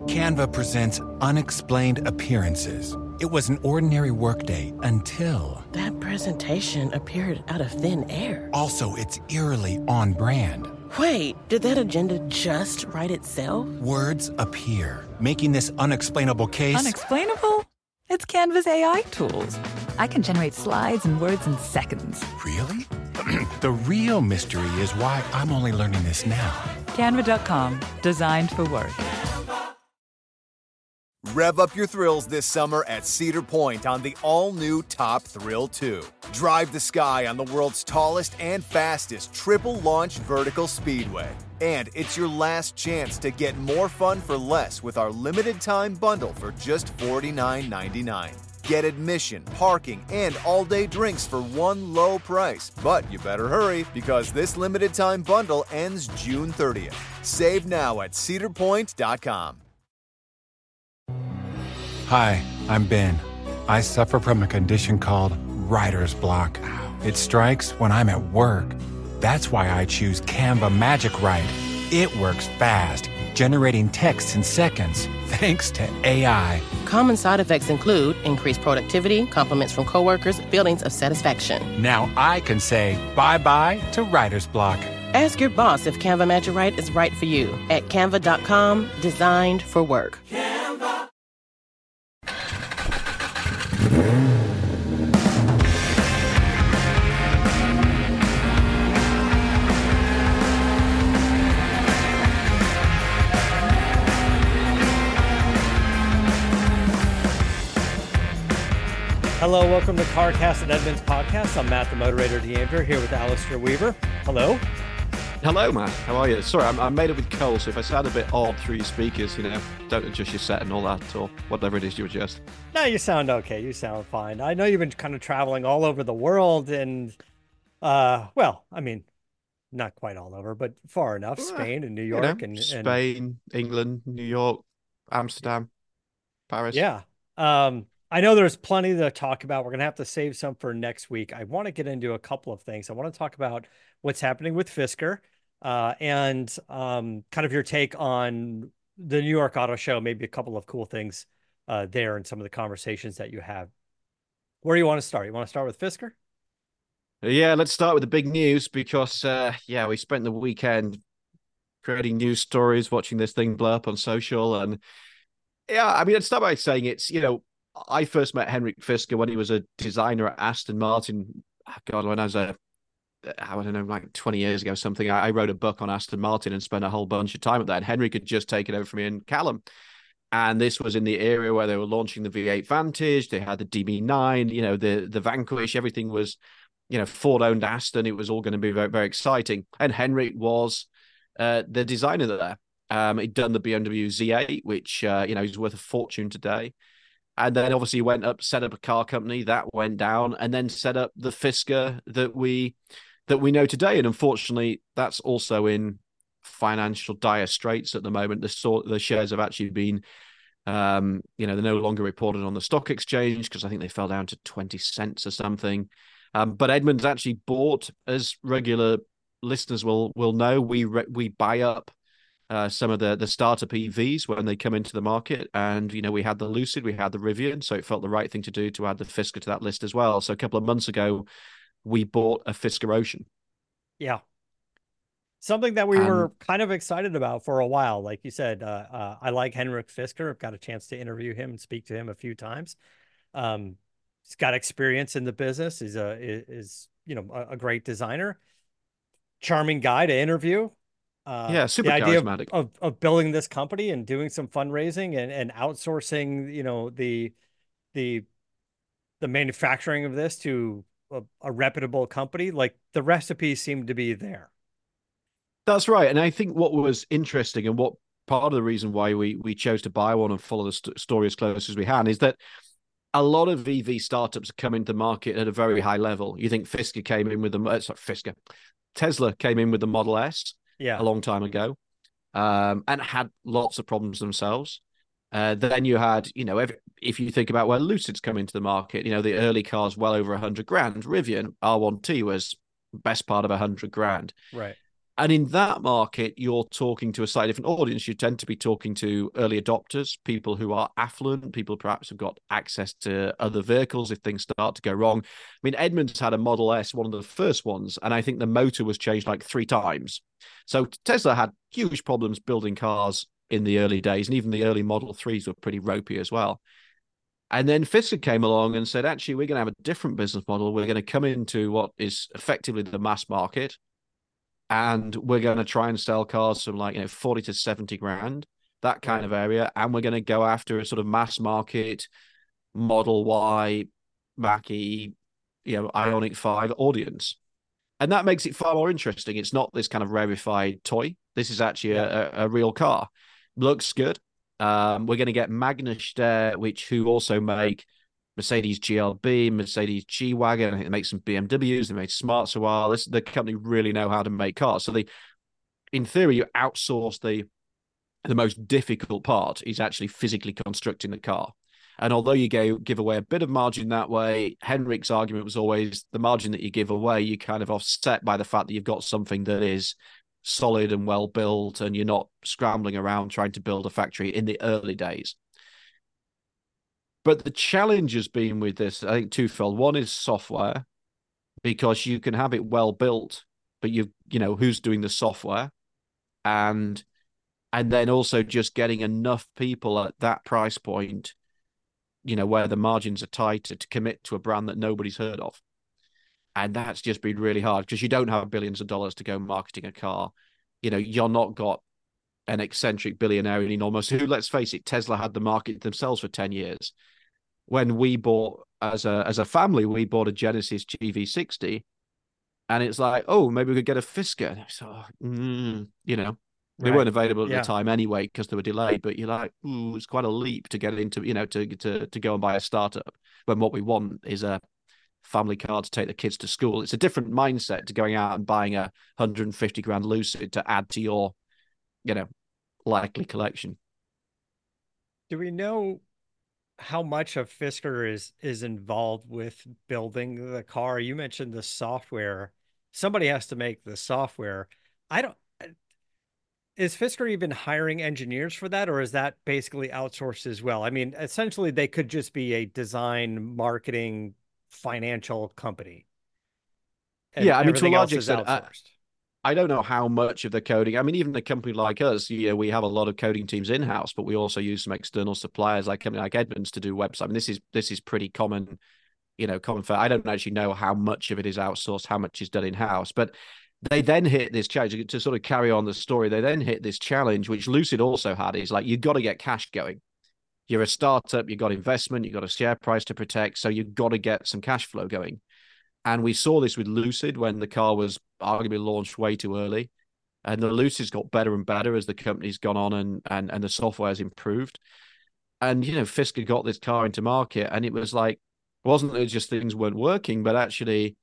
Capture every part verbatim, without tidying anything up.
Canva presents Unexplained Appearances. It was an ordinary workday until... That presentation appeared out of thin air. Also, it's eerily on brand. Wait, did that agenda just write itself? Words appear, making this unexplainable case... Unexplainable? It's Canva's A I tools. I can generate slides and words in seconds. Really? The real mystery is why I'm only learning this now. Canva dot com, designed for work. Rev up your thrills this summer at Cedar Point on the all-new Top Thrill two. Drive the sky on the world's tallest and fastest triple-launch vertical speedway. And it's your last chance to get more fun for less with our limited-time bundle for just forty-nine ninety-nine. Get admission, parking, and all-day drinks for one low price. But you better hurry, because this limited-time bundle ends June thirtieth. Save now at cedar point dot com. Hi, I'm Ben. I suffer from a condition called writer's block. It strikes when I'm at work. That's why I choose Canva Magic Write. It works fast, generating text in seconds, thanks to A I. Common side effects include increased productivity, compliments from coworkers, feelings of satisfaction. Now I can say bye-bye to writer's block. Ask your boss if Canva Magic Write is right for you at canva dot com, designed for work. Canva. Hello, welcome to CarCast and Edmunds Podcast. I'm Matt, the Motorator DeAndre, here with Alistair Weaver. Hello. Hello, Matt. How are you? Sorry, I'm, I'm made up with cold, so if I sound a bit odd through your speakers, you know, don't adjust your set and all that, or whatever it is you adjust. No, you sound okay. You sound fine. I know you've been kind of traveling all over the world, and, uh, well, I mean, not quite all over, but far enough. Well, Spain and New York. You know, and Spain, and... England, New York, Amsterdam, Paris. Yeah. Um, I know there's plenty to talk about. We're going to have to save some for next week. I want to get into a couple of things. I want to talk about what's happening with Fisker uh, and um, kind of your take on the New York Auto Show, maybe a couple of cool things uh, there and some of the conversations that you have. Where do you want to start? You want to start with Fisker? Yeah, let's start with the big news because, uh, yeah, we spent the weekend creating news stories, watching this thing blow up on social. And yeah, I mean, I'd start by saying it's, you know, I first met Henrik Fisker when he was a designer at Aston Martin. God, when I was a, I don't know, like twenty years ago or something, I, I wrote a book on Aston Martin and spent a whole bunch of time at that. And Henrik had just taken over from me and Callum. And this was in the area where they were launching the V eight Vantage. They had the D B nine, you know, the, the Vanquish. Everything was, you know, Ford-owned Aston. It was all going to be very, very exciting. And Henrik was uh, the designer there. Um, he'd done the B M W Z eight, which, uh, you know, he's worth a fortune today. And then obviously went up, set up a car company that went down, and then set up the Fisker that we that we know today. And unfortunately, that's also in financial dire straits at the moment. The sort the shares have actually been, um, you know, they're no longer reported on the stock exchange because I think they fell down to twenty cents or something. Um, but Edmunds actually bought, as regular listeners will will know, we re- we buy up. Uh, some of the the startup E Vs when they come into the market, and you know we had the Lucid, we had the Rivian, so it felt the right thing to do to add the Fisker to that list as well. So a couple of months ago, we bought a Fisker Ocean. Yeah, something that we um, were kind of excited about for a while. Like you said, uh, uh, I like Henrik Fisker. I've got a chance to interview him and speak to him a few times. Um, he's got experience in the business. He's a is you know a, a great designer, charming guy to interview. Uh, yeah, super the idea charismatic of, of, of building this company and doing some fundraising and, and outsourcing, you know, the the the manufacturing of this to a, a reputable company. Like the recipes seem to be there. That's right, and I think what was interesting and what part of the reason why we we chose to buy one and follow the st- story as close as we can is that a lot of E V startups are coming to market at a very high level. You think Fisker came in with the uh, sorry, Fisker, Tesla came in with the Model S. Yeah, a long time ago, um, and had lots of problems themselves. Uh, then you had, you know, if, if you think about where Lucid's come into the market, you know, the early cars well over a hundred grand. Rivian R one T was best part of a hundred grand. Right. And in that market, you're talking to a slightly different audience. You tend to be talking to early adopters, people who are affluent, people perhaps have got access to other vehicles if things start to go wrong. I mean, Edmunds had a Model S, one of the first ones, and I think the motor was changed like three times. So Tesla had huge problems building cars in the early days, and even the early Model threes were pretty ropey as well. And then Fisker came along and said, actually, we're going to have a different business model. We're going to come into what is effectively the mass market. And we're going to try and sell cars from like, you know, forty to seventy grand, that kind of area. And we're going to go after a sort of mass market Model Y, Mach-E, you know, Ioniq five audience. And that makes it far more interesting. It's not this kind of rarefied toy. This is actually yeah. a, a real car. Looks good. Um, we're going to get Magna Steyr, which who also make Mercedes G L B, Mercedes G-Wagon. I think they make some B M Ws. They made Smarts a while. This the company really know how to make cars. So they, in theory, you outsource the the most difficult part is actually physically constructing the car. And although you go, give away a bit of margin that way, Henrik's argument was always the margin that you give away, you kind of offset by the fact that you've got something that is solid and well built, and you're not scrambling around trying to build a factory in the early days. But the challenge has been with this, I think, twofold. One is software, because you can have it well built, but you you know who's doing the software, and and then also just getting enough people at that price point, you know, where the margins are tighter to commit to a brand that nobody's heard of, and that's just been really hard because you don't have billions of dollars to go marketing a car. You know, you're not got an eccentric billionaire in enormous who, let's face it, Tesla had the market themselves for ten years. When we bought as a as a family, we bought a Genesis G V sixty, and it's like, oh, maybe we could get a Fisker. So, mm, you know, they right. weren't available at yeah. the time anyway because they were delayed. But you're like, ooh, it's quite a leap to get into, you know, to to to go and buy a startup when what we want is a family car to take the kids to school. It's a different mindset to going out and buying a one hundred fifty grand Lucid to add to your, you know, likely collection. Do we know how much of Fisker is is involved with building the car? You mentioned the software. Somebody has to make the software. I don't is Fisker even hiring engineers for that, or is that basically outsourced as well? I mean, essentially they could just be a design, marketing, financial company. Yeah, I mean, to a large extent, outsourced. I don't know how much of the coding. I mean, even a company like us, you know, we have a lot of coding teams in-house, but we also use some external suppliers like a company like Edmunds to do websites. I mean, this is this is pretty common, you know, common for. I don't actually know how much of it is outsourced, how much is done in-house, but they then hit this challenge to sort of carry on the story. They then hit this challenge, which Lucid also had, is like, you've got to get cash going. You're a startup, you've got investment, you've got a share price to protect, so you've got to get some cash flow going. And we saw this with Lucid when the car was arguably launched way too early. And the Lucid's got better and better as the company's gone on and and, and the software has improved. And, you know, Fisker got this car into market, and it was like, it wasn't that just things weren't working, but actually,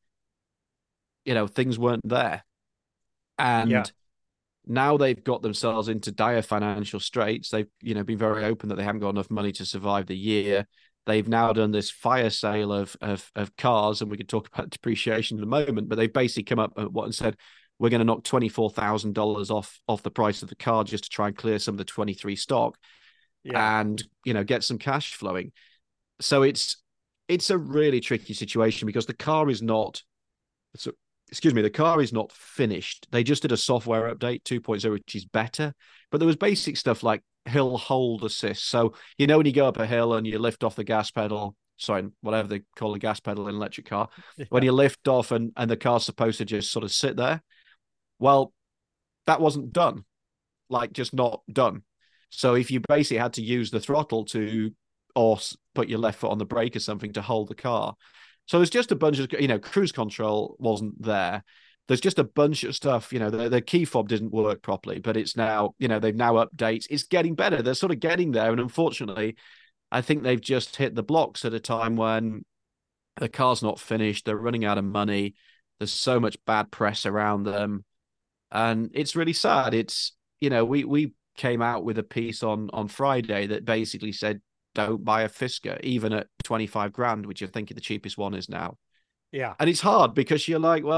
you know, things weren't there. And yeah. now they've got themselves into dire financial straits. They've, you know, been very open that they haven't got enough money to survive the year. They've now done this fire sale of, of of cars, and we could talk about depreciation in a moment, but they've basically come up with what and said, we're going to knock twenty-four thousand dollars off, off the price of the car just to try and clear some of the twenty-three stock yeah. and, you know, get some cash flowing. So it's it's a really tricky situation because the car is not, so, excuse me, the car is not finished. They just did a software update two point oh, which is better, but there was basic stuff like hill hold assist. So, you know, when you go up a hill and you lift off the gas pedal, sorry, whatever they call the gas pedal in an electric car, yeah. when you lift off and, and the car's supposed to just sort of sit there, well, that wasn't done, like just not done. So if you basically had to use the throttle to, or put your left foot on the brake or something to hold the car. So there's just a bunch of, you know, cruise control wasn't there. There's just a bunch of stuff, you know, the, the key fob didn't work properly, but it's now, you know, they've now updates. It's getting better. They're sort of getting there. And unfortunately, I think they've just hit the blocks at a time when the car's not finished. They're running out of money. There's so much bad press around them. And it's really sad. It's, you know, we, we came out with a piece on, on Friday that basically said, don't buy a Fisker, even at twenty-five grand, which I think the cheapest one is now. Yeah. And it's hard because you're like, well,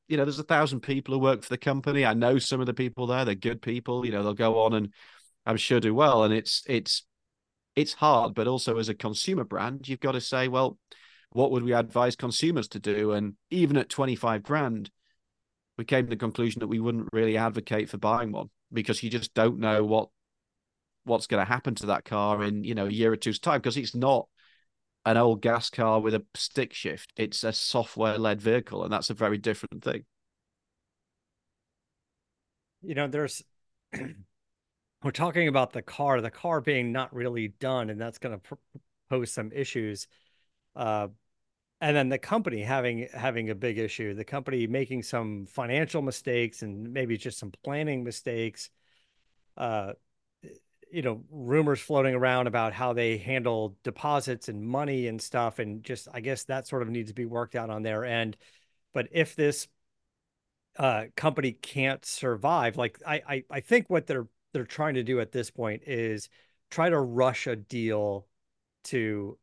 you know, there's a thousand people who work for the company. I know some of the people there; they're good people. You know, they'll go on and I'm sure do well. And it's it's it's hard, but also as a consumer brand, you've got to say, well, what would we advise consumers to do? And even at twenty-five grand, we came to the conclusion that we wouldn't really advocate for buying one because you just don't know what what's going to happen to that car in, you know, a year or two's time, because it's not an old gas car with a stick shift. It's a software-led vehicle, and that's a very different thing. You know, there's we're talking about the car, the car being not really done, and that's going to pose some issues. Uh, and then the company having having a big issue, the company making some financial mistakes and maybe just some planning mistakes. Uh, you know, rumors floating around about how they handle deposits and money and stuff, and just I guess that sort of needs to be worked out on their end. But if this uh, company can't survive, like I, I I think what they're they're trying to do at this point is try to rush a deal to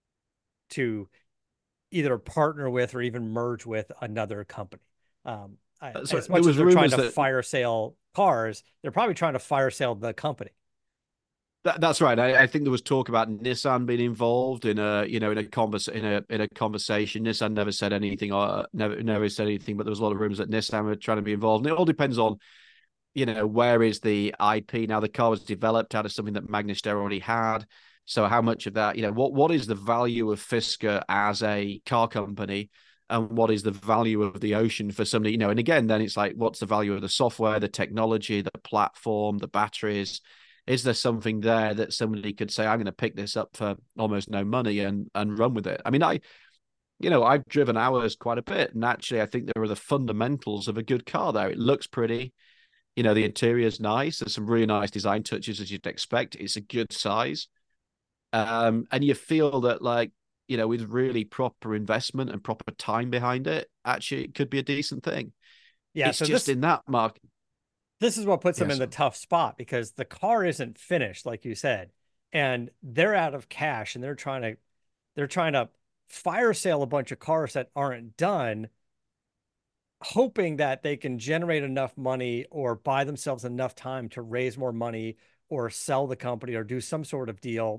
to either partner with or even merge with another company. Um, so as much as they're trying to that... fire sale cars, they're probably trying to fire sale the company. That, that's right. I, I think there was talk about Nissan being involved in a, you know, in a convers in a in a conversation. Nissan never said anything, or never never said anything, but there was a lot of rumors that Nissan were trying to be involved. And it all depends on, you know, where is the I P now? The car was developed out of something that Magnus already had. So how much of that, you know, what what is the value of Fisker as a car company, and what is the value of the Ocean for somebody, you know? And again, then it's like, what's the value of the software, the technology, the platform, the batteries? Is there something there that somebody could say, I'm going to pick this up for almost no money and and run with it? I mean, I, you know, I've driven ours quite a bit, and actually, I think there are the fundamentals of a good car there. It looks pretty, you know, the interior is nice. There's some really nice design touches, as you'd expect. It's a good size, um, and you feel that, like, you know, with really proper investment and proper time behind it, actually, it could be a decent thing. Yeah, it's so just this... in that market. This is what puts them yes. in the tough spot, because the car isn't finished, like you said, and they're out of cash, and they're trying to, they're trying to fire sale a bunch of cars that aren't done, hoping that they can generate enough money or buy themselves enough time to raise more money or sell the company or do some sort of deal,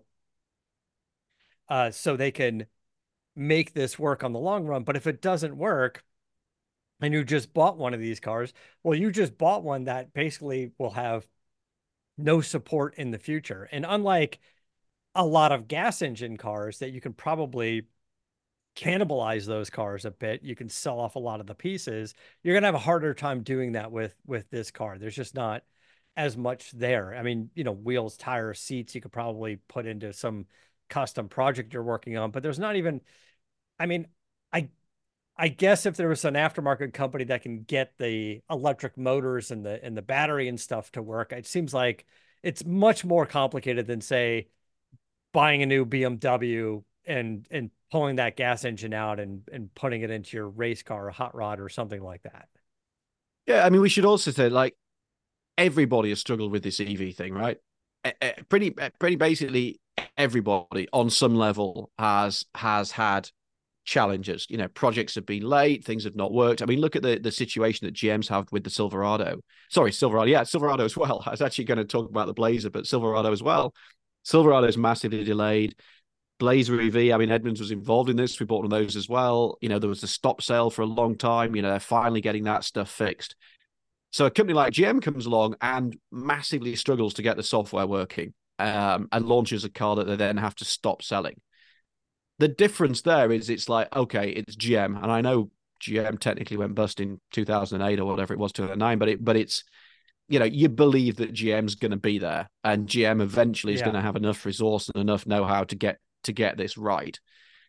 uh, so they can make this work on the long run. But if it doesn't work, and you just bought one of these cars, well, you just bought one that basically will have no support in the future. And unlike a lot of gas engine cars that you can probably cannibalize those cars a bit, you can sell off a lot of the pieces, you're going to have a harder time doing that with, with this car. There's just not as much there. I mean, you know, wheels, tires, seats, you could probably put into some custom project you're working on, but there's not even, I mean, I, I guess if there was an aftermarket company that can get the electric motors and the and the battery and stuff to work, it seems like it's much more complicated than, say, buying a new B M W and and pulling that gas engine out and and putting it into your race car or hot rod or something like that. Yeah, I mean, we should also say, like, everybody has struggled with this E V thing, right? Pretty pretty basically everybody on some level has has had challenges. You know, projects have been late, things have not worked. I mean, look at the, the situation that G M's have with the Silverado. Sorry, Silverado. Yeah, Silverado as well. I was actually going to talk about the Blazer, but Silverado as well. Silverado is massively delayed. Blazer E V, I mean, Edmunds was involved in this. We bought one of those as well. You know, there was a stop sale for a long time. You know, they're finally getting that stuff fixed. So a company like G M comes along and massively struggles to get the software working, um, and launches a car that they then have to stop selling. The difference there is it's like, okay, it's G M, and I know G M technically went bust in two thousand eight or whatever it was, two thousand nine, but it, but it's, you know, you believe that G M's going to be there, and G M eventually is yeah. going to have enough resource and enough know-how to get to get this right.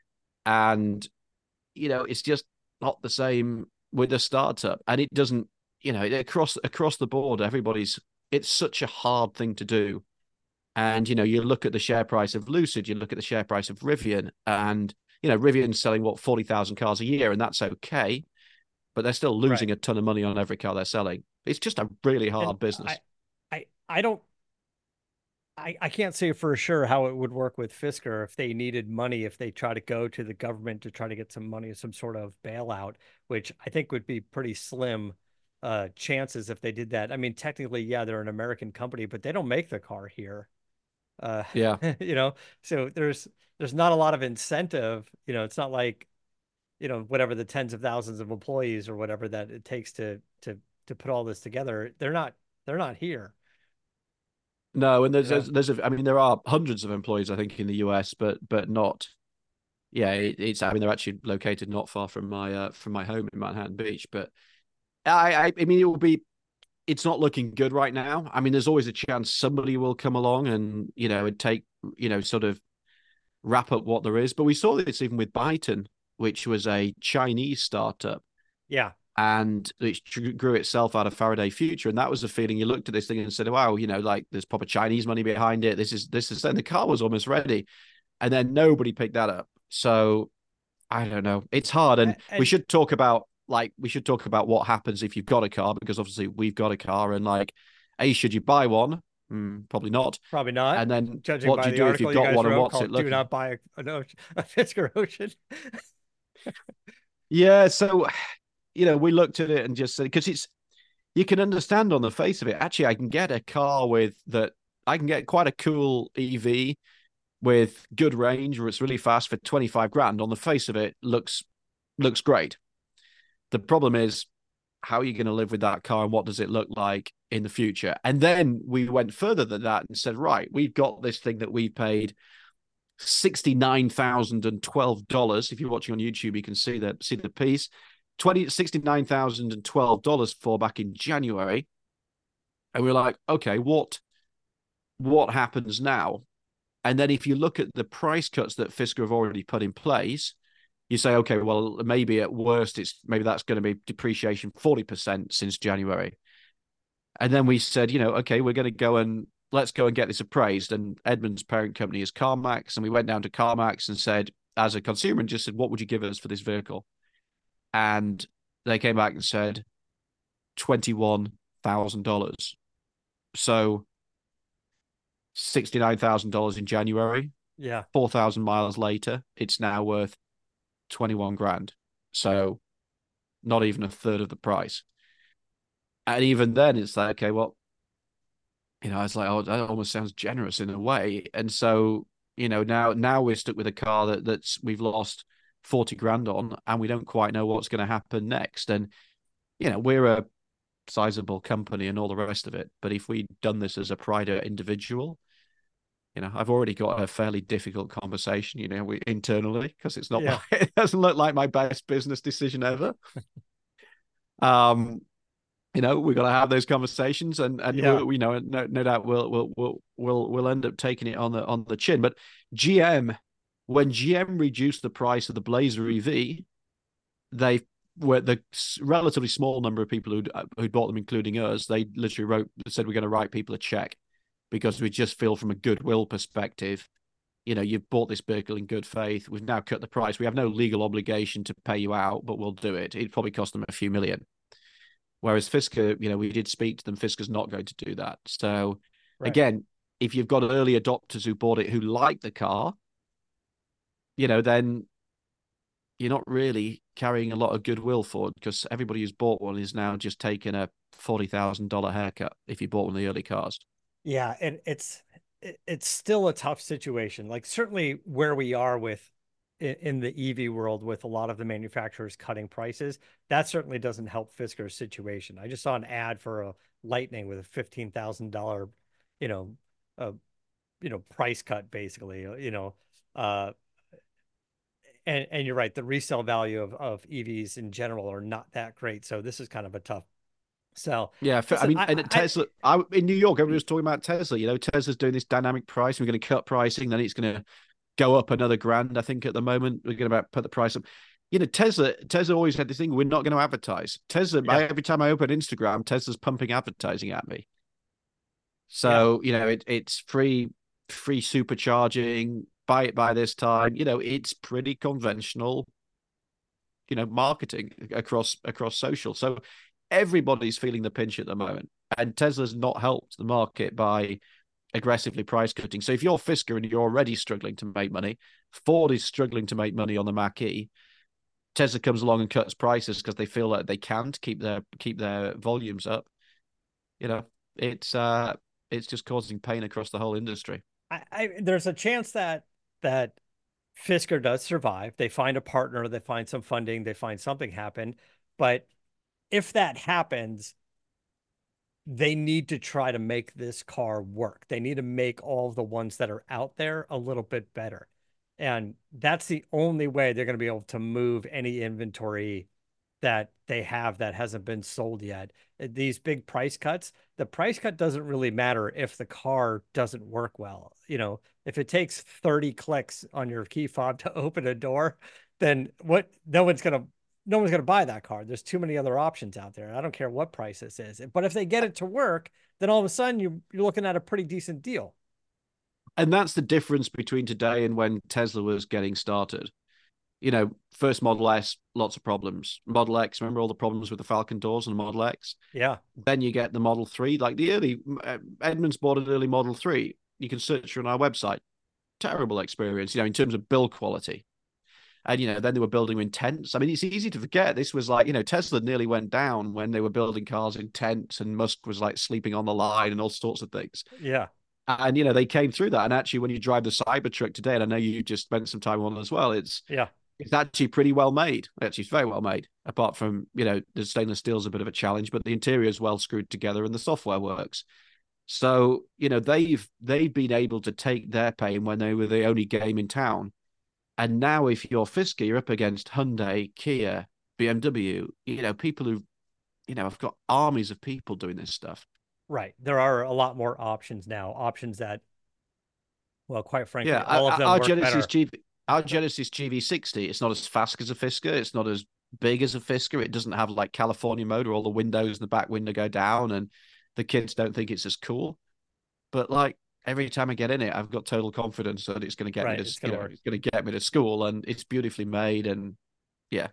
And, you know, it's just not the same with a startup, and it doesn't, you know, across across the board, everybody's, it's such a hard thing to do. And, you know, you look at the share price of Lucid, you look at the share price of Rivian, and, you know, Rivian's selling, what, forty thousand cars a year, and that's okay, but they're still losing right. a ton of money on every car they're selling. It's just a really hard and business. I, I, I don't, I, I can't say for sure how it would work with Fisker if they needed money, if they try to go to the government to try to get some money, some sort of bailout, which I think would be pretty slim uh, chances if they did that. I mean, technically, yeah, they're an American company, but they don't make the car here. Uh, Yeah. you know, so there's there's not a lot of incentive. You know, it's not like, you know, whatever the tens of thousands of employees or whatever that it takes to to to put all this together. They're not they're not here. No, and there's, You know? there's, there's, a, I mean, there are hundreds of employees, I think, in the U S, but, but not, yeah, it, it's, I mean, they're actually located not far from my, uh, from my home in Manhattan Beach, but I, I, I mean, it will be, it's not looking good right now. I mean, there's always a chance somebody will come along and, you know, and take, you know, sort of wrap up what there is. But we saw this even with Byton, which was a Chinese startup. Yeah. And it grew itself out of Faraday Future. And that was the feeling. You looked at this thing and said, wow, you know, like there's proper Chinese money behind it. This is, this is, and the car was almost ready. And then nobody picked that up. So I don't know. It's hard. And, and we should talk about, like, we should talk about what happens if you've got a car, because obviously we've got a car, and like, A, should you buy one? Mm, probably not. Probably not. And then judging what by do you the do if you've got you one, and wrote what's called it looking? Do not buy a, an ocean, a Fisker Ocean. Yeah. So, you know, we looked at it and just said, because it's, you can understand on the face of it, actually, I can get a car with that, I can get quite a cool E V with good range where it's really fast for twenty-five grand. On the face of it, looks looks great. The problem is, how are you going to live with that car, and what does it look like in the future? And then we went further than that and said, right, we've got this thing that we paid sixty-nine thousand twelve dollars. If you're watching on YouTube, you can see the, see the piece. sixty-nine thousand twelve dollars for back in January. And we we're like, okay, what, what happens now? And then if you look at the price cuts that Fisker have already put in place, you say, okay, well, maybe at worst, it's maybe that's going to be depreciation forty percent since January. And then we said, you know, okay, we're going to go and let's go and get this appraised. And Edmund's parent company is CarMax. And we went down to CarMax and said, as a consumer, and just said, what would you give us for this vehicle? And they came back and said twenty-one thousand dollars. So sixty-nine thousand dollars in January. Yeah. four thousand miles later, it's now worth twenty-one grand. So not even a third of the price. And even then it's like, okay, well, you know, it's like, oh, that almost sounds generous in a way. And so, you know, now, now we're stuck with a car that that's, we've lost forty grand on, and we don't quite know what's going to happen next. And, you know, we're a sizable company and all the rest of it. But if we'd done this as a private individual, you know, I've already got a fairly difficult conversation, you know, we, internally, because it's not, Yeah. my, it doesn't look like my best business decision ever. um, you know, we've got to have those conversations, and and Yeah. we'll, you know, no, no doubt we'll we'll we'll we'll we'll end up taking it on the on the chin. But G M, when G M reduced the price of the Blazer E V, they were the relatively small number of people who'd who'd bought them, including us. They literally wrote said we're going to write people a check, because we just feel from a goodwill perspective, you know, you've bought this vehicle in good faith. We've now cut the price. We have no legal obligation to pay you out, but we'll do it. It'd probably cost them a few million. Whereas Fisker, you know, we did speak to them. Fisker's not going to do that. So Right. again, if you've got early adopters who bought it, who like the car, you know, then you're not really carrying a lot of goodwill for it, because everybody who's bought one is now just taking a forty thousand dollars haircut if you bought one of the early cars. Yeah, and it's it, it's still a tough situation. Like certainly where we are with in, in the E V world, with a lot of the manufacturers cutting prices, that certainly doesn't help Fisker's situation. I just saw an ad for a Lightning with a fifteen thousand dollar, you know, uh, you know, price cut basically. You know, uh, and and you're right. The resale value of of E Vs in general are not that great. So this is kind of a tough sell. Yeah, Listen, I mean, I- and I- Tesla, I, in New York, everybody was talking about Tesla. You know, Tesla's doing this dynamic pricing. We're going to cut pricing, then it's going to go up another grand. I think at the moment we're going to put the price up. You know, Tesla, Tesla always had this thing: we're not going to advertise. Tesla, Yeah. I, every time I open Instagram, Tesla's pumping advertising at me. So you know, it, it's free, free supercharging. Buy it by this time. You know, it's pretty conventional, you know, marketing across across social. So everybody's feeling the pinch at the moment, and Tesla's not helped the market by aggressively price cutting. So if you're Fisker and you're already struggling to make money, Ford is struggling to make money on the Mach-E, Tesla comes along and cuts prices because they feel like they can to keep their keep their volumes up. You know, it's uh, it's just causing pain across the whole industry. I, I there's a chance that that Fisker does survive. They find a partner, they find some funding, they find something happen. But if that happens, they need to try to make this car work. They need to make all of the ones that are out there a little bit better. And that's the only way they're going to be able to move any inventory that they have that hasn't been sold yet. These big price cuts, the price cut doesn't really matter if the car doesn't work well. You know, if it takes thirty clicks on your key fob to open a door, then what, no one's going to, no one's going to buy that car. There's too many other options out there. I don't care what price this is. But if they get it to work, then all of a sudden you, you're looking at a pretty decent deal. And that's the difference between today and when Tesla was getting started. You know, first Model S, lots of problems. Model X, remember all the problems with the Falcon doors on the Model X? Yeah. Then you get the Model three, like the early, uh, Edmunds bought an early Model three. You can search on our website. Terrible experience, you know, in terms of build quality. And, you know, then they were building in tents. I mean, it's easy to forget. This was like, you know, Tesla nearly went down when they were building cars in tents and Musk was like sleeping on the line and all sorts of things. Yeah. And, you know, they came through that. And actually, when you drive the Cybertruck today, and I know you just spent some time on it as well, it's yeah, it's actually pretty well made. Actually, it's very well made, apart from, you know, the stainless steel is a bit of a challenge, but the interior is well screwed together and the software works. So, you know, they've they've been able to take their pain when they were the only game in town. And now if you're Fisker, you're up against Hyundai, Kia, B M W, you know, people who, you know, have got armies of people doing this stuff. Right. There are a lot more options now, options that, well, quite frankly, yeah, all of them our work Genesis better. G, our Genesis G V sixty, it's not as fast as a Fisker. It's not as big as a Fisker. It doesn't have like California mode where all the windows in the back window go down and the kids don't think it's as cool. But like every time I get in it, I've got total confidence that it's going to get Right, me to, it's gonna you know, work. it's going to get me to school, and it's beautifully made, and yeah,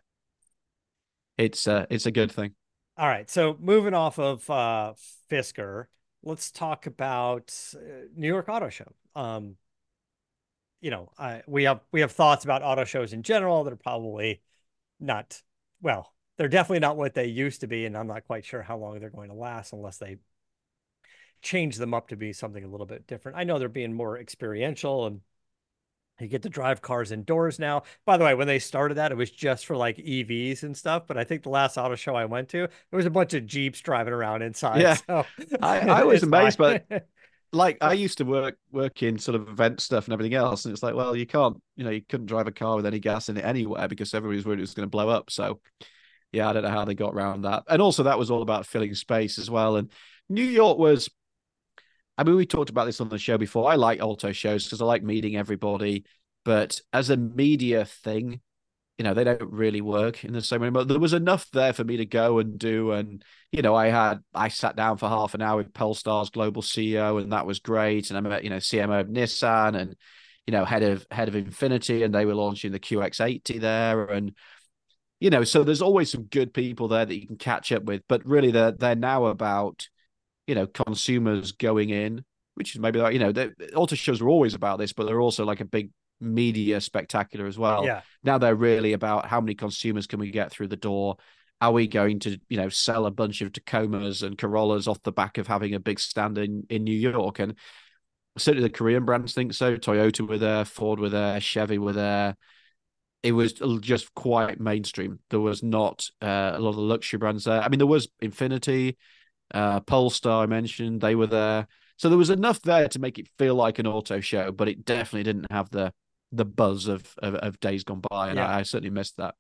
it's uh, it's a good thing. All right. So moving off of uh, Fisker, let's talk about uh, New York Auto Show. Um, you know, I, we have we have thoughts about auto shows in general. They're probably not, well, they're definitely not what they used to be, and I'm not quite sure how long they're going to last unless they change them up to be something a little bit different. I know they're being more experiential and you get to drive cars indoors now. By the way, when they started that, it was just for like E Vs and stuff. But I think the last auto show I went to, there was a bunch of Jeeps driving around inside. Yeah, so I, I was amazed, fine. but like I used to work work in sort of event stuff and everything else, and it's like, well, you can't, you know, you couldn't drive a car with any gas in it anywhere because everybody's worried it was going to blow up. So yeah, I don't know how they got around that. And also that was all about filling space as well. And New York was, I mean, we talked about this on the show before. I like auto shows because I like meeting everybody. But as a media thing, you know, they don't really work in the same way. But there was enough there for me to go and do. And, you know, I had, I sat down for half an hour with Polestar's global C E O, and that was great. And I met, you know, C M O of Nissan and, you know, head of, head of Infiniti, and they were launching the Q X eighty there. And, you know, so there's always some good people there that you can catch up with. But really, they're, they're now about, you know, consumers going in, which is maybe like, you know, the auto shows were always about this, but they're also like a big media spectacular as well. Yeah. Now they're really about how many consumers can we get through the door? Are we going to, you know, sell a bunch of Tacomas and Corollas off the back of having a big stand in, in New York? And certainly the Korean brands think so. Toyota were there, Ford were there, Chevy were there. It was just quite mainstream. There was not uh, a lot of luxury brands there. I mean, there was Infiniti, uh, Polestar I mentioned, they were there. So there was enough there to make it feel like an auto show, but it definitely didn't have the the buzz of of, of days gone by, and Yeah. I, I certainly missed that.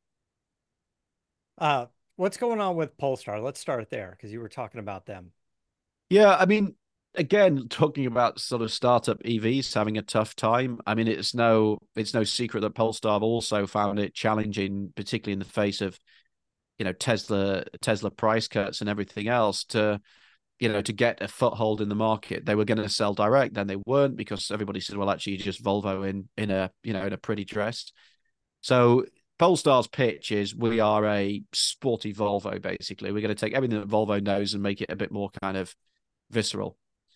Uh, what's going on with Polestar? Let's start there because you were talking about them. Yeah, I mean, again, talking about sort of startup E Vs having a tough time. I mean, it's no it's no secret that Polestar also found it challenging, particularly in the face of, you know, Tesla Tesla price cuts and everything else, to, you know, to get a foothold in the market. They were going to sell direct, then they weren't, because everybody said, well, actually, just Volvo in in a, you know, in a pretty dress. So Polestar's pitch is, we are a sporty Volvo. Basically, we're going to take everything that Volvo knows and make it a bit more kind of visceral.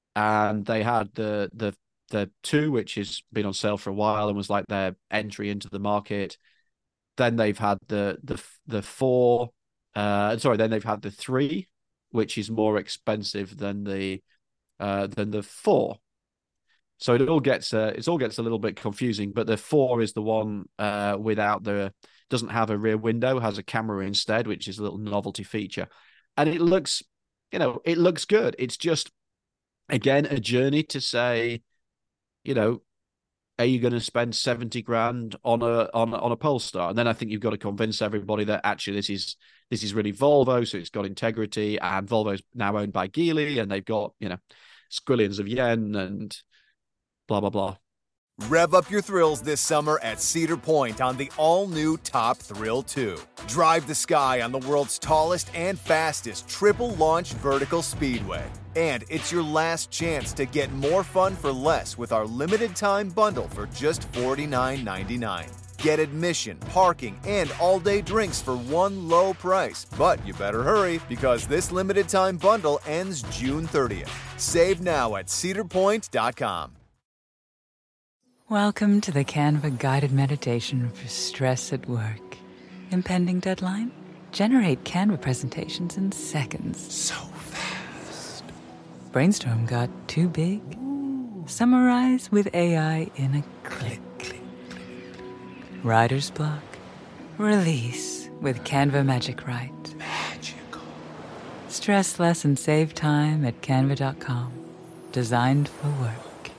and they had the the the two, which has been on sale for a while and was like their entry into the market. Then they've had the the the four, uh, sorry, then they've had the three, which is more expensive than the uh, than the four. So it all gets uh, it all gets a little bit confusing. But the four is the one uh, without the doesn't have a rear window, has a camera instead, which is a little novelty feature, and it looks, you know, it looks good. It's just, again, a journey to say, you know, are you going to spend seventy grand on a on on a Polestar? And then I think you've got to convince everybody that actually this is this is really Volvo, so it's got integrity, and Volvo's now owned by Geely, and they've got, you know, squillions of yen and blah blah blah. Rev up your thrills this summer at Cedar Point on the all-new Top Thrill two. Drive the sky on the world's tallest and fastest triple-launch vertical speedway. And it's your last chance to get more fun for less with our limited-time bundle for just forty-nine ninety-nine. Get admission, parking, and all-day drinks for one low price. But you better hurry, because this limited-time bundle ends June thirtieth. Save now at cedar point dot com. Welcome to the Canva guided meditation for stress at work. Impending deadline? Generate Canva presentations in seconds. So fast. Brainstorm got too big? Ooh. Summarize with A I in a click. click, click. Writer's block? Release with Canva Magic Write. Magical. Stress less and save time at canva dot com. Designed for work.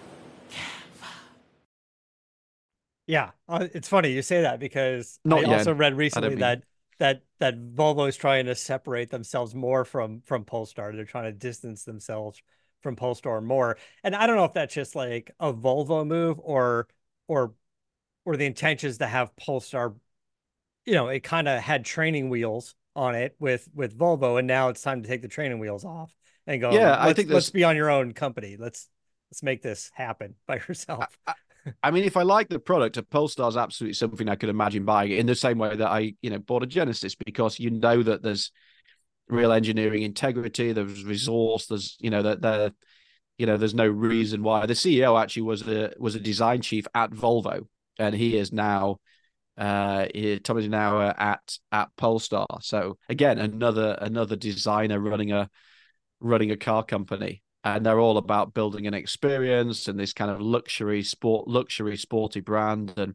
Yeah, uh, it's funny you say that, because Not I yet. also read recently mean... that that that Volvo is trying to separate themselves more from from Polestar. They're trying to distance themselves from Polestar more, and I don't know if that's just like a Volvo move or or or the intention is to have Polestar. You know, it kind of had training wheels on it with with Volvo, and now it's time to take the training wheels off and go. Yeah, let's, I think let's be on your own company. Let's let's make this happen by yourself. I, I... I mean, if I like the product, a Polestar is absolutely something I could imagine buying, in the same way that I, you know, bought a Genesis, because you know that there's real engineering integrity, there's resource, there's, you know, that there, you know, there's no reason why. The C E O actually was a was a design chief at Volvo, and he is now, uh, Thomas is now uh, at at Polestar. So again, another another designer running a running a car company. And they're all about building an experience and this kind of luxury sport, luxury sporty brand. And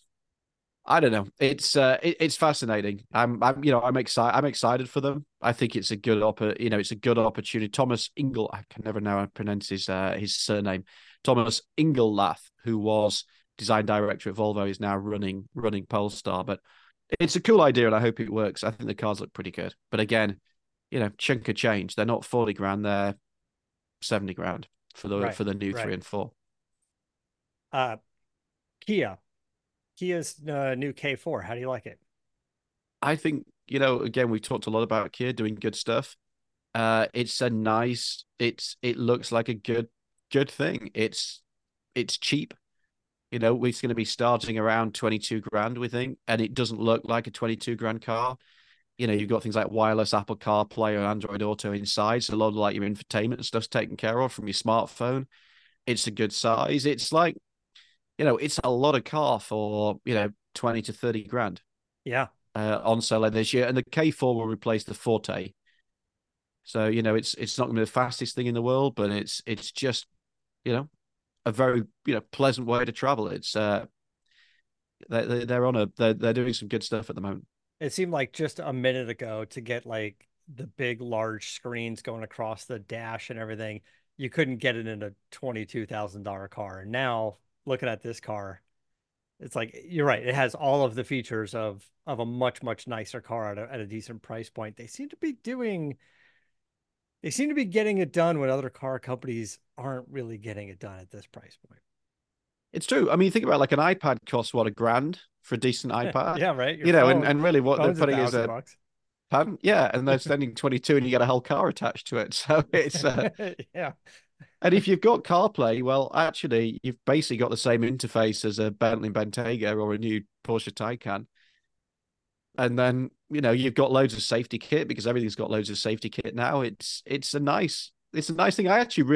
I don't know, it's uh, it, it's fascinating. I'm, I'm, you know, I'm excited. I'm excited for them. I think it's a good oppor- you know, it's a good opportunity. Thomas Ingel, I can never know how to pronounce his uh, his surname. Thomas Ingellath, who was design director at Volvo, is now running running Polestar. But it's a cool idea, and I hope it works. I think the cars look pretty good. But again, you know, chunk of change. They're not forty grand. They're seventy grand for the right, for the new right. three and four. Uh, Kia, Kia's uh, new K four. How do you like it? I think, you know, again, we've talked a lot about Kia doing good stuff. Uh, it's a nice. It's it looks like a good good thing. It's it's cheap. You know, it's going to be starting around twenty-two grand, we think, and it doesn't look like a twenty-two grand car. You know, you've got things like wireless Apple CarPlay or Android Auto inside. So a lot of like your infotainment and stuff's taken care of from your smartphone. It's a good size. It's like, you know, it's a lot of car for, you know, twenty to thirty grand. Yeah. Uh, on sale this year. And the K four will replace the Forte. So, you know, it's it's not going to be the fastest thing in the world, but it's it's just, you know, a very, you know, pleasant way to travel. It's uh they they're on a they're, they're doing some good stuff at the moment. It seemed like just a minute ago, to get like the big, large screens going across the dash and everything, you couldn't get it in a twenty-two thousand dollars car. And now, looking at this car, it's like, you're right. It has all of the features of of a much, much nicer car at a, at a decent price point. They seem to be doing, they seem to be getting it done when other car companies aren't really getting it done at this price point. It's true. I mean, think about, like, an iPad costs, what, a grand for a decent iPad? Yeah, right. Your you know, phone, and, and really what they're putting is a bucks. Pardon? Yeah, and they're spending twenty-two and you get a whole car attached to it. So it's uh... yeah. And if you've got CarPlay, well, actually, you've basically got the same interface as a Bentley Bentayga or a new Porsche Taycan. And then, you know, you've got loads of safety kit, because everything's got loads of safety kit now. It's it's a nice it's a nice thing. I actually really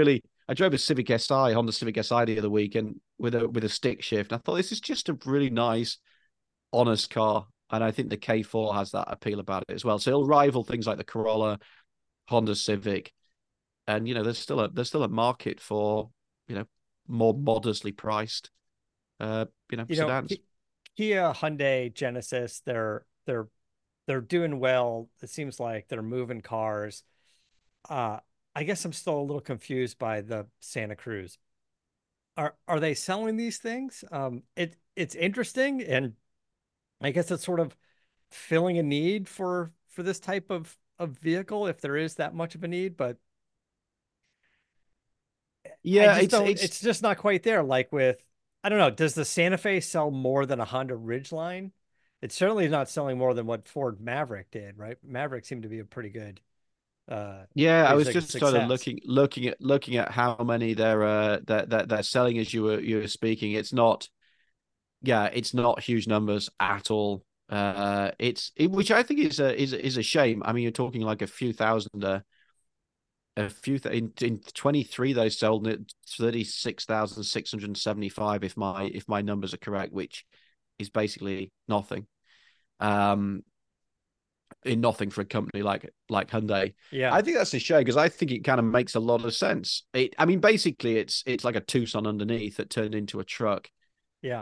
I drove a Civic S I, Honda Civic S I the other week, and with a with a stick shift. And I thought this is just a really nice, honest car, and I think the K four has that appeal about it as well. So it'll rival things like the Corolla, Honda Civic, and you know there's still a there's still a market for you know more modestly priced, uh, you know, you sedans. know, Kia, Hyundai, Genesis, they're they're they're doing well. It seems like they're moving cars. Uh, I guess I'm still a little confused by the Santa Cruz. Are are they selling these things? Um, it it's interesting, and I guess it's sort of filling a need for for this type of of vehicle, if there is that much of a need. But I Yeah, just it's don't. it's It's just not quite there. Like with, I don't know. Does the Santa Fe sell more than a Honda Ridgeline? It's certainly not selling more than what Ford Maverick did, right? Maverick seemed to be a pretty good, uh, yeah. I pretty was big just sort of success. looking looking at looking at how many they're uh that that they're selling as you were you were speaking. It's not, yeah, it's not huge numbers at all. Uh, it's it, which I think is a is is a shame. I mean, you're talking like a few thousand. Uh, a few th- in in twenty-three they sold it thirty-six thousand six hundred seventy-five if my if my numbers are correct, which is basically nothing. Um, in nothing for a company like like Hyundai. Yeah, I think that's a shame because I think it kind of makes a lot of sense. It, I mean, basically, it's it's like a Tucson underneath that turned into a truck, yeah,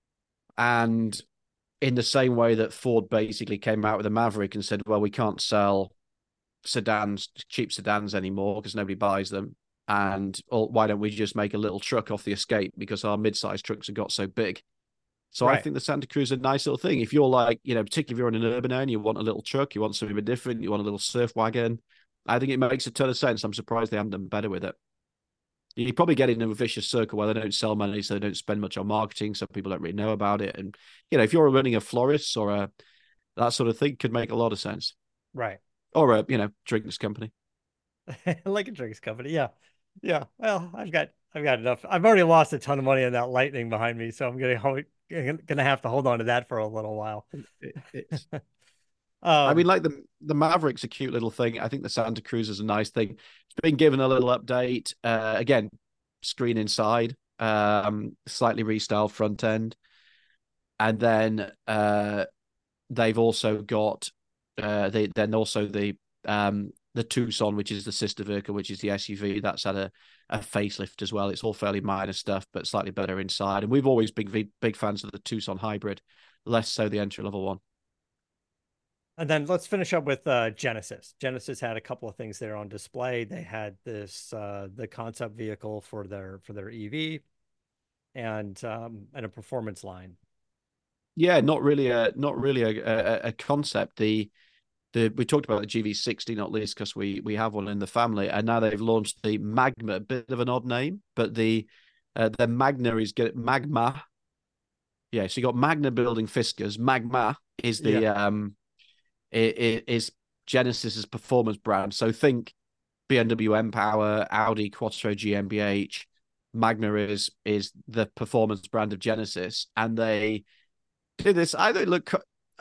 and in the same way that Ford basically came out with a Maverick and said, "Well, we can't sell sedans, cheap sedans anymore because nobody buys them, and oh, why don't we just make a little truck off the Escape because our mid-sized trucks have got so big." So I right. think the Santa Cruz is a nice little thing. If you're like, you know, particularly if you're on an urban area and you want a little truck, you want something a bit different, you want a little surf wagon, I think it makes a ton of sense. I'm surprised they haven't done better with it. You probably get into a vicious circle where they don't sell money, so they don't spend much on marketing, so people don't really know about it. And, you know, if you're running a florist or a that sort of thing, could make a lot of sense. Right. Or a, you know, drinks company. Like a drinks company. Yeah. Yeah. Well, I've got I've got enough. I've already lost a ton of money on that Lightning behind me, so I'm gonna hold, gonna have to hold on to that for a little while. It, it's I mean, Um, like the the Maverick's a cute little thing. I think the Santa Cruz is a nice thing. It's been given a little update. Uh, again, screen inside, um, slightly restyled front end, and then uh, they've also got uh, they then also the um the Tucson, which is the sister vehicle, which is the S U V. That's had a a facelift as well. It's all fairly minor stuff, but slightly better inside. And we've always been big big fans of the Tucson hybrid, less so the entry level one. and then let's finish up with uh, Genesis. Genesis had a couple of things there on display. They had this uh, the concept vehicle for their for their E V and um, and a performance line. Yeah, not really a not really a, a, a concept. The the we talked about the G V sixty not least because we we have one in the family, and now they've launched the Magma, a bit of an odd name, but the uh, the Magna is get Magma. Yeah, so you got Magna building Fiskars. Magma is the Yeah. um it, it is Genesis's performance brand. So think B M W M Power, Audi Quattro GmbH. Magna is is the performance brand of Genesis, and they did this. I don't look.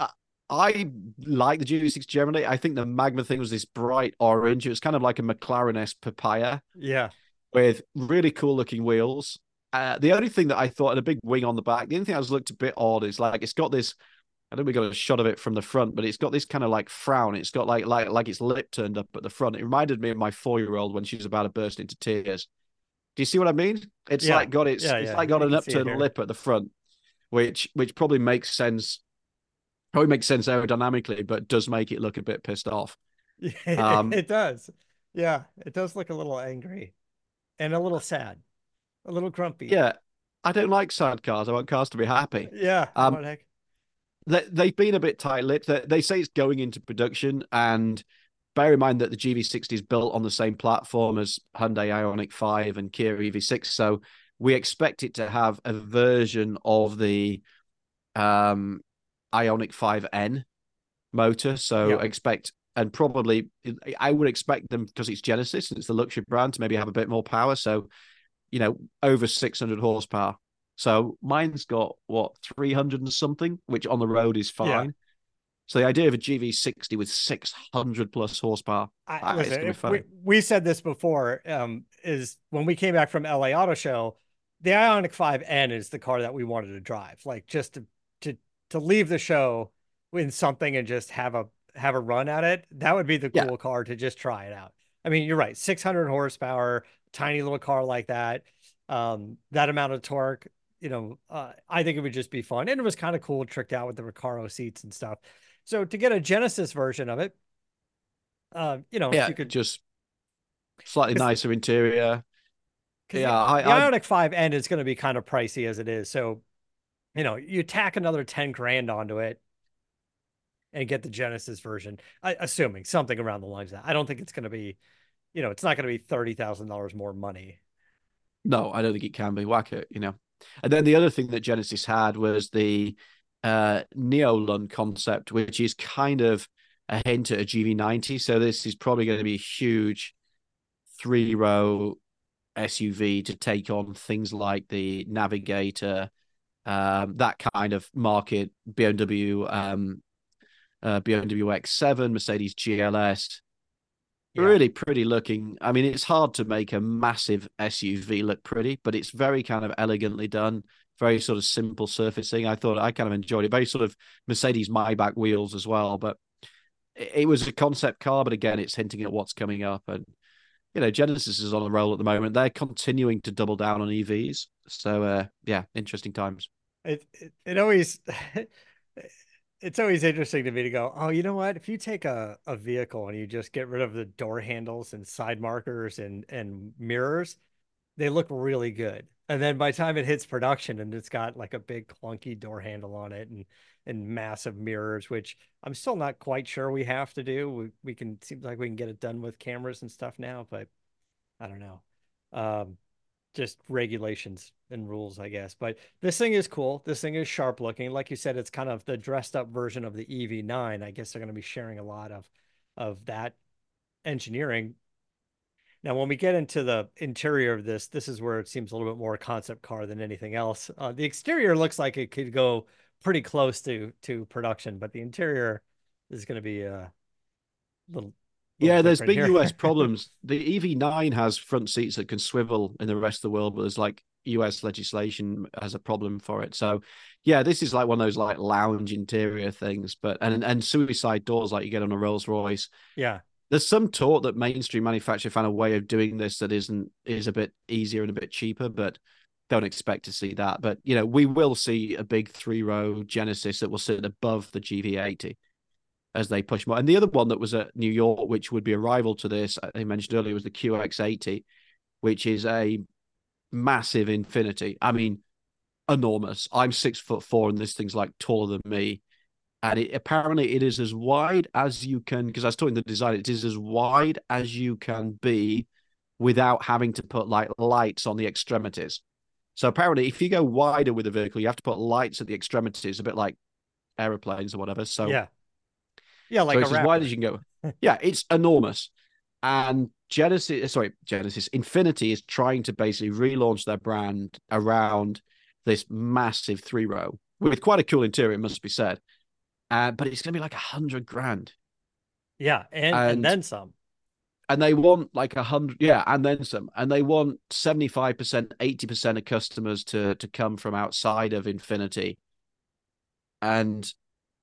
I like the G V six generally. I think the Magma thing was this bright orange. It was kind of like a McLaren-esque papaya Yeah. with really cool looking wheels. Uh, the only thing that I thought, and a big wing on the back, the only thing I was looked a bit odd is like it's got this. I don't know, we got a shot of it from the front, but it's got this kind of like frown. It's got like like like its lip turned up at the front. It reminded me of my four year old when she was about to burst into tears. Do you see what I mean? It's Yeah. like got its Yeah. it's Yeah. like got I an can see it upturned here. lip at the front, which which probably makes sense. Probably makes sense aerodynamically, but does make it look a bit pissed off. Um, It does. Yeah. It does look a little angry and a little sad, a little grumpy. yeah, I don't like sad cars. I want cars to be happy. Yeah. Um, What heck? they, they've been a bit tight-lipped. They, they say it's going into production, and bear in mind that the G V sixty is built on the same platform as Hyundai Ioniq five and Kia E V six, so we expect it to have a version of the um, Ioniq five N motor. So Yeah. expect, and probably, I would expect them, because it's Genesis and it's the luxury brand, to maybe have a bit more power. So, you know, over six hundred horsepower. So mine's got what, three hundred and something, which on the road is Yeah. fine. So the idea of a G V sixty with six hundred plus horsepower. I, ah, listen, if we, we said this before, um, is when we came back from L A Auto Show, the Ioniq five N is the car that we wanted to drive, like just to to to leave the show in something and just have a have a run at it. That would be the cool yeah. car to just try it out. I mean, you're right, six hundred horsepower, tiny little car like that, um, that amount of torque. You know, uh, I think it would just be fun, and it was kind of cool, tricked out with the Recaro seats and stuff. So to get a Genesis version of it, uh, you know, yeah, you could just slightly nicer interior. Yeah, the, I, the Ioniq five N is going to be kind of pricey as it is. So, you know, you tack another ten grand onto it and get the Genesis version, I, assuming something around the lines of that. I don't think it's going to be, you know, it's not going to be thirty thousand dollars more money. No, I don't think it can be. Whack it, you know. And then the other thing that Genesis had was the uh, Neolun concept, which is kind of a hint at a G V ninety. So this is probably going to be a huge three-row S U V to take on things like the Navigator, um, that kind of market, B M W, um, uh, B M W X seven, Mercedes G L S. Yeah. Really pretty looking. I mean, it's hard to make a massive S U V look pretty, but it's very kind of elegantly done. Very sort of simple surfacing. I thought I kind of enjoyed it. Very sort of Mercedes Maybach wheels as well. But it was a concept car, but again, it's hinting at what's coming up. And, you know, Genesis is on a roll at the moment. They're continuing to double down on E Vs. So, uh, yeah, interesting times. It, it, it always... It's always interesting to me to go, oh, you know what? If you take a, a vehicle and you just get rid of the door handles and side markers and, and mirrors, they look really good. And then by the time it hits production and it's got like a big clunky door handle on it and, and massive mirrors, which I'm still not quite sure we have to do. We, we can, seems like we can get it done with cameras and stuff now, but I don't know. Um, just regulations and rules, I guess. But this thing is cool. This thing is sharp looking. Like you said, it's kind of the dressed up version of the E V nine. I guess they're going to be sharing a lot of, of that engineering. Now, when we get into the interior of this, this is where it seems a little bit more concept car than anything else. Uh, the exterior looks like it could go pretty close to, to production, but the interior is going to be a little, Yeah, there's big here. U S problems. The E V nine has front seats that can swivel in the rest of the world, but there's like U S legislation has a problem for it. So, yeah, this is like one of those like lounge interior things, but and and suicide doors like you get on a Rolls Royce. Yeah, there's some talk that mainstream manufacturer found a way of doing this that isn't is a bit easier and a bit cheaper, but don't expect to see that. But you know, we will see a big three row Genesis that will sit above the G V eighty. As they push more. And the other one that was at New York, which would be a rival to this, I mentioned earlier, was the Q X eighty, which is a massive Infiniti. I mean, enormous. I'm six foot four and this thing's like taller than me. And it, apparently it is as wide as you can, because I was talking to the designer, it is as wide as you can be without having to put like lights on the extremities. So apparently if you go wider with a vehicle, you have to put lights at the extremities, a bit like aeroplanes or whatever. So yeah. Yeah, like so it's as wide as you can go. Yeah, it's enormous. And Genesis, sorry, Genesis, Infiniti is trying to basically relaunch their brand around this massive three row with quite a cool interior, it must be said. Uh, but it's going to be like a hundred grand. Yeah, and, and, and then some. And they want like a hundred, yeah, and then some. And they want seventy-five percent, eighty percent of customers to, to come from outside of Infiniti. And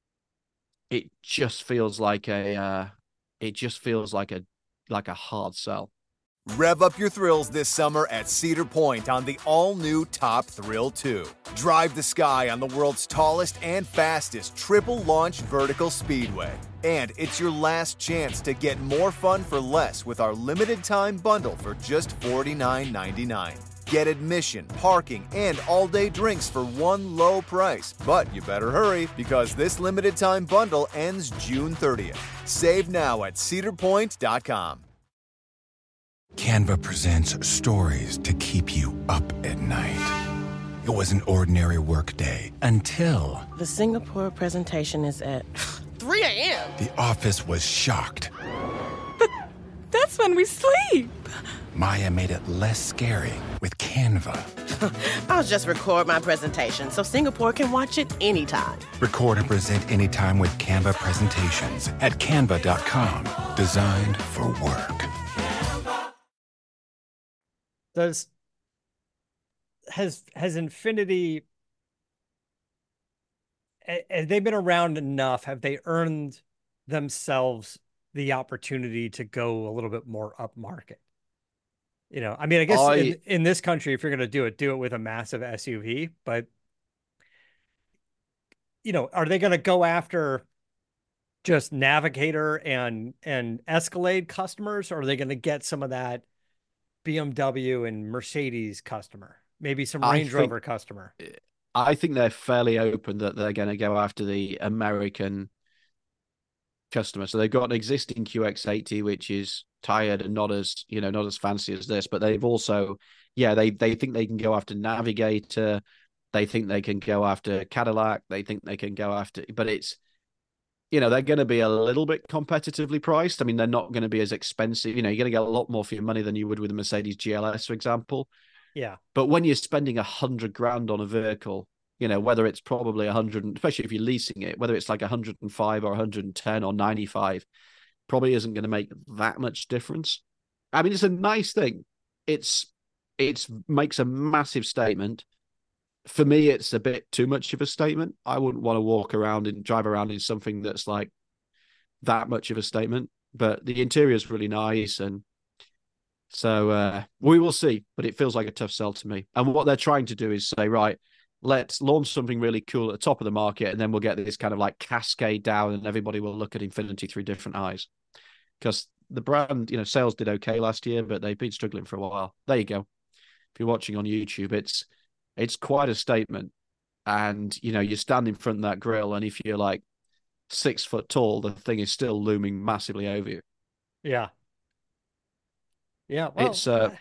it just feels like a, uh, it just feels like a, like a hard sell. Rev up your thrills this summer at Cedar Point on the all-new Top Thrill two. Drive the sky on the world's tallest and fastest triple-launch vertical speedway. And it's your last chance to get more fun for less with our limited-time bundle for just forty-nine ninety-nine. Get admission, parking, and all-day drinks for one low price. But you better hurry, because this limited-time bundle ends June thirtieth. Save now at cedar point dot com. Canva presents stories to keep you up at night. It was an ordinary workday until... The Singapore presentation is at three a.m. The office was shocked. But that's when we sleep. Maya made it less scary with Canva. I'll just record my presentation so Singapore can watch it anytime. Record and present anytime with Canva presentations at canva dot com. Designed for work. Does has has Infinity, have they been around enough? Have they earned themselves the opportunity to go a little bit more upmarket? You know, I mean, I guess I, in, in this country, if you're going to do it, do it with a massive S U V. But, you know, are they going to go after just Navigator and and Escalade customers, or are they going to get some of that B M W and Mercedes customer, maybe some Range think, Rover customer? I think they're fairly open that they're going to go after the American customer. So they've got an existing Q X eighty, which is tired and not as, you know, not as fancy as this, but they've also, yeah, they they think they can go after Navigator. They think they can go after Cadillac. They think they can go after, but it's, you know, they're going to be a little bit competitively priced. I mean, they're not going to be as expensive. You know, you're going to get a lot more for your money than you would with a Mercedes G L S, for example. Yeah. But when you're spending a hundred grand on a vehicle, you know, whether it's probably a hundred, especially if you're leasing it, whether it's like a hundred and five or a hundred and ten or ninety-five, probably isn't going to make that much difference. I mean, it's a nice thing. It's it's makes a massive statement. For me, it's a bit too much of a statement. I wouldn't want to walk around and drive around in something that's like that much of a statement. But the interior is really nice, and so uh, we will see. But it feels like a tough sell to me. And what they're trying to do is say, right, let's launch something really cool at the top of the market, and then we'll get this kind of like cascade down, and everybody will look at Infinity through different eyes. Because the brand, you know, sales did okay last year, but they've been struggling for a while. There you go. If you're watching on YouTube, it's it's quite a statement. And, you know, you stand in front of that grill, and if you're like six foot tall, the thing is still looming massively over you. Yeah. Yeah. Well, it's, uh,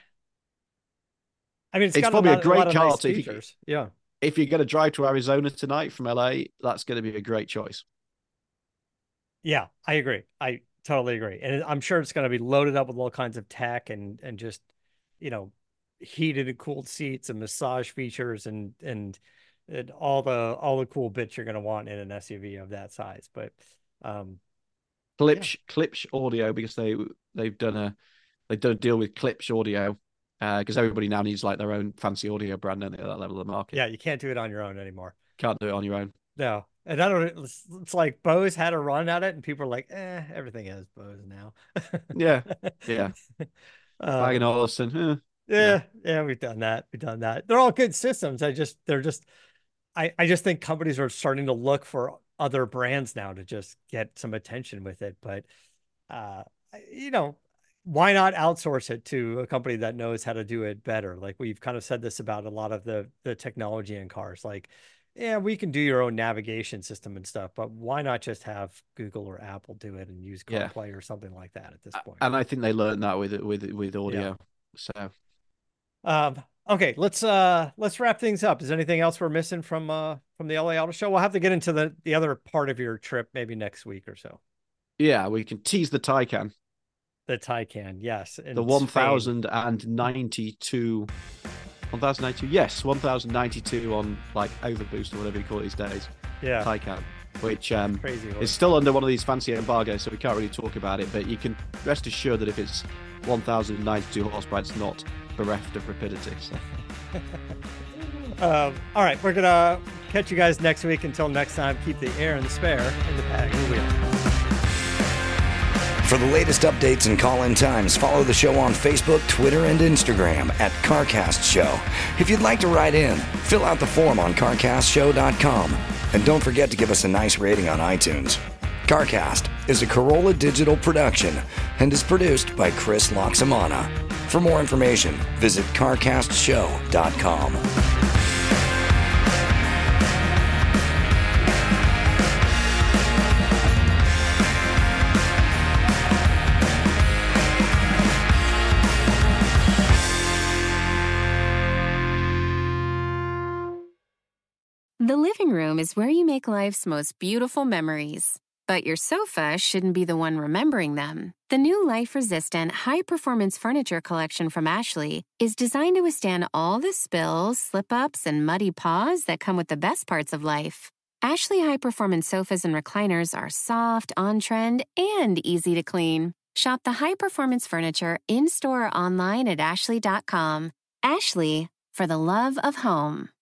I mean, it's, it's got probably a, lot, a great a lot of car nice to, features. If you, yeah. If you're going to drive to Arizona tonight from L A, that's going to be a great choice. Yeah, I agree. I totally agree. And I'm sure it's going to be loaded up with all kinds of tech and, and just, you know, heated and cooled seats and massage features and, and, and all the, all the cool bits you're going to want in an S U V of that size. But, um, Klipsch, yeah. Klipsch Audio, because they, they've done a, they've done a deal with Klipsch Audio. Because uh, everybody now needs like their own fancy audio brand at that level of the market. Yeah, you can't do it on your own anymore. Can't do it on your own. No, and I don't. It's, it's like Bose had a run at it, and people are like, "Eh, everything is Bose now." yeah, yeah. Uh, Bang & Olufsen. Eh, yeah, yeah, yeah. We've done that. We've done that. They're all good systems. I just, they're just. I, I just think companies are starting to look for other brands now to just get some attention with it. But, uh, you know. Why not outsource it to a company that knows how to do it better? Like we've kind of said this about a lot of the the technology in cars. Like, yeah, we can do your own navigation system and stuff, but why not just have Google or Apple do it and use CarPlay yeah. or something like that at this point? And I think they learned that with with with audio. Yeah. So, um, okay, let's uh let's wrap things up. Is there anything else we're missing from uh from the L A Auto Show? We'll have to get into the the other part of your trip maybe next week or so. Yeah, we can tease the Taycan. The Taycan, yes. The one thousand ninety-two, one thousand ninety-two, yes, one thousand ninety-two on like Overboost or whatever you call it these days. Yeah. Taycan, which um, Crazy is still under one of these fancy embargoes, so we can't really talk about it, but you can rest assured that if it's one thousand ninety-two horsepower, it's not bereft of rapidity. So. um, all right, we're going to catch you guys next week. Until next time, keep the air and the spare in the bag of the wheel. For the latest updates and call-in times, follow the show on Facebook, Twitter, and Instagram at CarCast Show. If you'd like to write in, fill out the form on car cast show dot com. And don't forget to give us a nice rating on iTunes. CarCast is a Corolla Digital production and is produced by Chris Loxamana. For more information, visit car cast show dot com. The living room is where you make life's most beautiful memories. But your sofa shouldn't be the one remembering them. The new life-resistant, high-performance furniture collection from Ashley is designed to withstand all the spills, slip-ups, and muddy paws that come with the best parts of life. Ashley high-performance sofas and recliners are soft, on-trend, and easy to clean. Shop the high-performance furniture in-store or online at ashley dot com. Ashley, for the love of home.